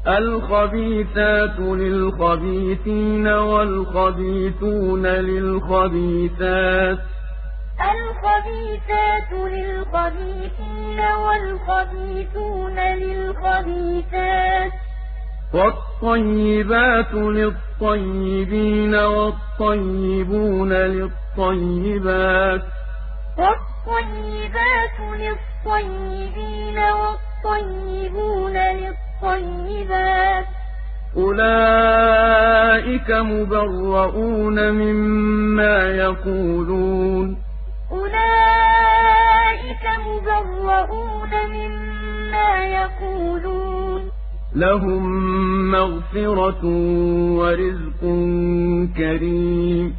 الخبيثات للخبيثين والخبيثون للخبيثات والطيبات للطيبين والطيبون للطيبات أولئك مبرؤون مما يقولون لهم مغفرة ورزق كريم